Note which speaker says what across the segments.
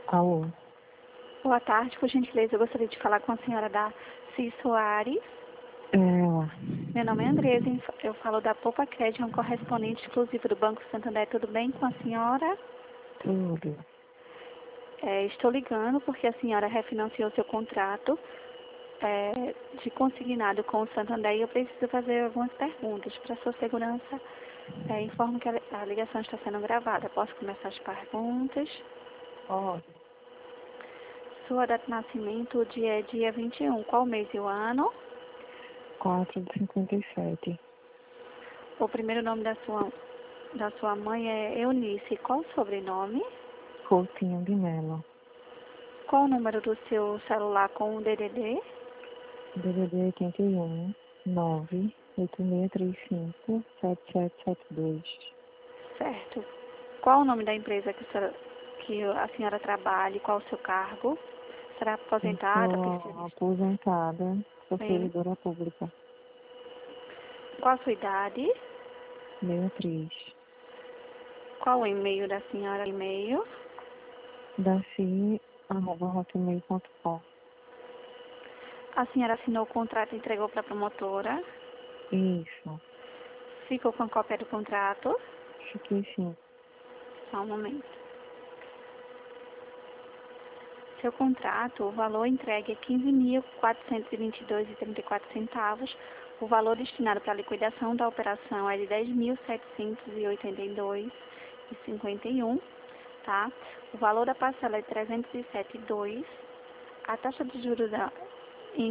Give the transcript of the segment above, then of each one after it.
Speaker 1: Alô?
Speaker 2: Boa tarde, por gentileza, eu gostaria de falar com a senhora Darcy Soares.
Speaker 1: Ela.
Speaker 2: Meu nome é Andresa, eu falo da Poupa Crédito, um correspondente exclusivo do Banco Santander. Tudo bem com a senhora?
Speaker 1: Tudo.
Speaker 2: Estou ligando porque a senhora refinanciou seu contrato de consignado com o Santander e eu preciso fazer algumas perguntas. Para sua segurança, informo que a ligação está sendo gravada. Posso começar as perguntas?
Speaker 1: Pode.
Speaker 2: Sua data de nascimento, o dia é dia 21. Qual mês e o ano?
Speaker 1: 4 de 57.
Speaker 2: O primeiro nome da sua mãe é Eunice. Qual o sobrenome?
Speaker 1: Coutinho de Melo.
Speaker 2: Qual o número do seu celular com o DDD?
Speaker 1: DDD 81 98635 7772.
Speaker 2: Certo. Qual o nome da empresa que a senhora trabalha e qual o seu cargo? Será aposentada,
Speaker 1: Estou
Speaker 2: pensionista?
Speaker 1: aposentada, sou
Speaker 2: Bem.
Speaker 1: servidora pública.
Speaker 2: Qual a sua idade?
Speaker 1: Beatriz.
Speaker 2: Qual o e-mail da senhora? E-mail.
Speaker 1: Daci@hotmail.com.
Speaker 2: A senhora assinou o contrato e entregou para a promotora?
Speaker 1: Isso.
Speaker 2: Ficou com a cópia do contrato?
Speaker 1: Fiquei sim.
Speaker 2: Só um momento. Seu contrato, o valor entregue é R$ 15.422,34. O valor destinado para a liquidação da operação é de R$ 10.782,51, tá? O valor da parcela é R$ 307,2. A taxa de juros em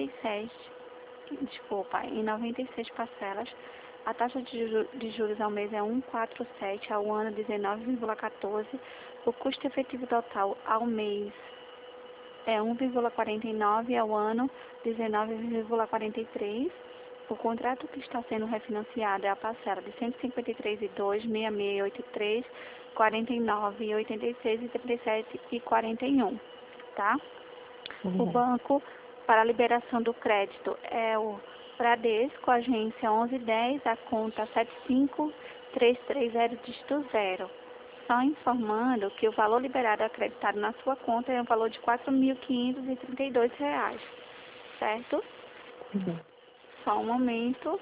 Speaker 2: 96 parcelas. A taxa de juros ao mês é 1,47, ao ano 19,14. O custo efetivo total ao mês é 1,49, ao ano 19,43. O contrato que está sendo refinanciado é a parcela de 153,2, 6683, 49, 86, 37 e 41, tá? O
Speaker 1: Obrigada.
Speaker 2: banco para a liberação do crédito é o Bradesco, agência 1110, a conta 75330, dígito 0. Só informando que o valor liberado acreditado na sua conta é um valor de R$ 4.532, certo?
Speaker 1: Tudo bem.
Speaker 2: Só um momento.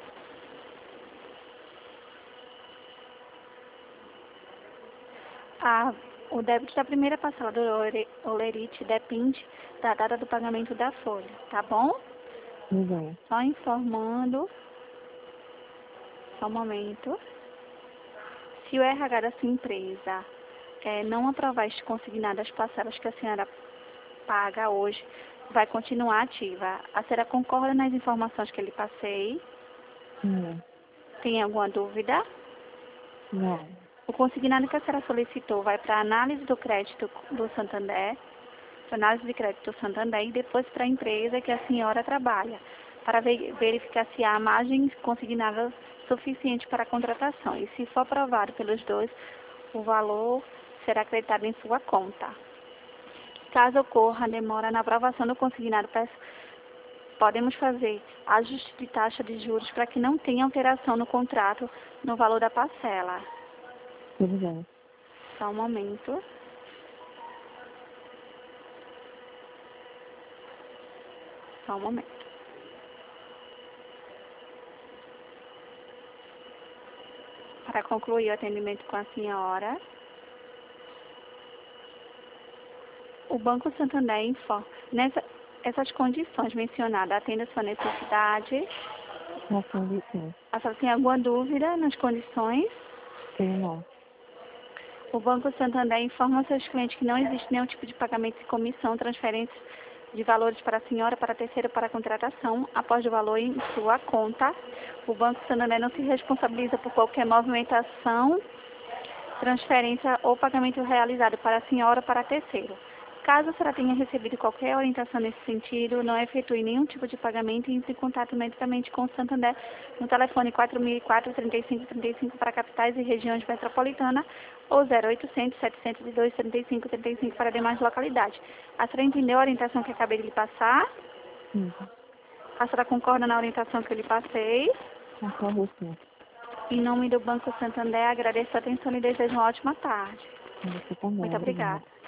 Speaker 2: O débito da primeira parcela do Olerite depende da data do pagamento da folha, tá bom?
Speaker 1: Tudo bem.
Speaker 2: Só informando. Só um momento. Se o RH da sua empresa não aprovar este consignado as parcelas que a senhora paga hoje, vai continuar ativa. A senhora concorda nas informações que eu lhe passei?
Speaker 1: Não.
Speaker 2: Tem alguma dúvida?
Speaker 1: Não.
Speaker 2: O consignado que a senhora solicitou vai para a análise do crédito do Santander, para análise de crédito do Santander e depois para a empresa que a senhora trabalha, para verificar se há margem consignada suficiente para a contratação. E se for aprovado pelos dois, o valor será acreditado em sua conta. Caso ocorra demora na aprovação do consignado, podemos fazer ajuste de taxa de juros para que não tenha alteração no contrato no valor da parcela.
Speaker 1: Tudo bem.
Speaker 2: Só um momento. Só um momento. Para concluir o atendimento com a senhora, o Banco Santander informa, essas condições mencionadas atendem a sua necessidade.
Speaker 1: Respondi sim.
Speaker 2: A senhora tem alguma dúvida nas condições?
Speaker 1: Tenho não.
Speaker 2: O Banco Santander informa aos seus clientes que não existe nenhum tipo de pagamento de comissão, transferência de valores para a senhora, para terceiro, para a contratação, após o valor em sua conta. O Banco Santander não se responsabiliza por qualquer movimentação, transferência ou pagamento realizado para a senhora ou para terceiro. Caso a senhora tenha recebido qualquer orientação nesse sentido, não efetue nenhum tipo de pagamento e entre em contato imediatamente com o Santander no telefone 4004-3535 para capitais e regiões metropolitanas ou 0800-702-3535 para demais localidades. A senhora entendeu a orientação que acabei de lhe passar?
Speaker 1: Sim.
Speaker 2: A senhora concorda na orientação que eu lhe passei?
Speaker 1: Concordo sim.
Speaker 2: Em nome do Banco Santander, agradeço a atenção e desejo uma ótima tarde.
Speaker 1: Você também.
Speaker 2: Muito
Speaker 1: Obrigada.
Speaker 2: obrigada.